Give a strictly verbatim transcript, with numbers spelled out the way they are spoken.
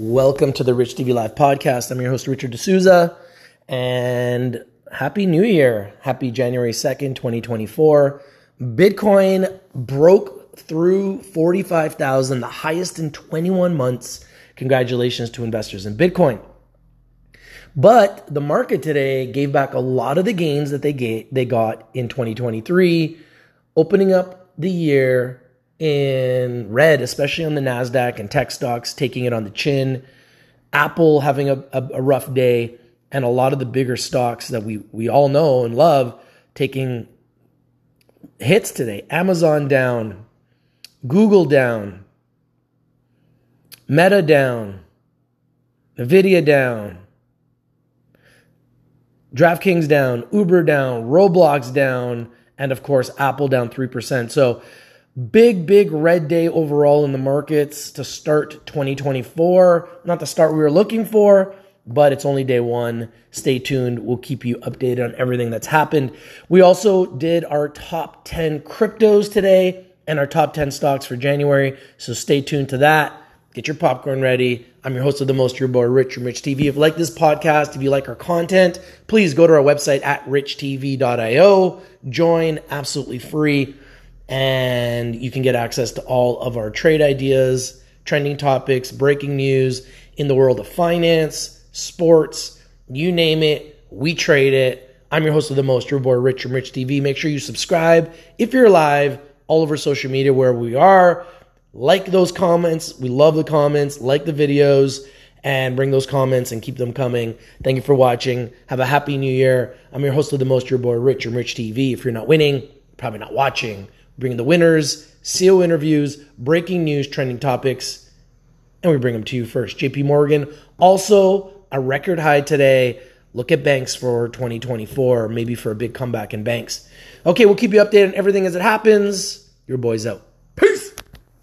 Welcome to the Rich T V Live podcast. I'm your host, Richard D'Souza, and Happy New Year. Happy January second, twenty twenty-four. Bitcoin broke through forty-five thousand, the highest in twenty-one months. Congratulations to investors in Bitcoin. But the market today gave back a lot of the gains that they gave, they got in twenty twenty-three, opening up the year in red, especially on the NASDAQ and tech stocks, taking it on the chin. Apple having a, a, a rough day, and a lot of the bigger stocks that we, we all know and love taking hits today. Amazon down, Google down, Meta down, Nvidia down, DraftKings down, Uber down, Roblox down, and of course, Apple down three percent. So big, big red day overall in the markets to start twenty twenty-four. Not the start we were looking for, but it's only day one. Stay tuned. We'll keep you updated on everything that's happened. We also did our top ten cryptos today and our top ten stocks for January. So stay tuned to that. Get your popcorn ready. I'm your host of the most, your boy, Rich from Rich T V. If you like this podcast, if you like our content, please go to our website at rich t v dot i o. Join, absolutely free. And you can get access to all of our trade ideas, trending topics, breaking news in the world of finance, sports, you name it, we trade it. I'm your host of the most, your boy Rich from Rich T V. Make sure you subscribe if you're live all over social media where we are. Like those comments. We love the comments. Like the videos and bring those comments and keep them coming. Thank you for watching. Have a happy new year. I'm your host of the most, your boy Rich from Rich T V. If you're not winning, probably not watching. Bring the winners, C E O interviews, breaking news, trending topics, and we bring them to you first. J P Morgan, also a record high today. Look at banks for twenty twenty-four, maybe for a big comeback in banks. Okay, we'll keep you updated on everything as it happens. Your boy's out.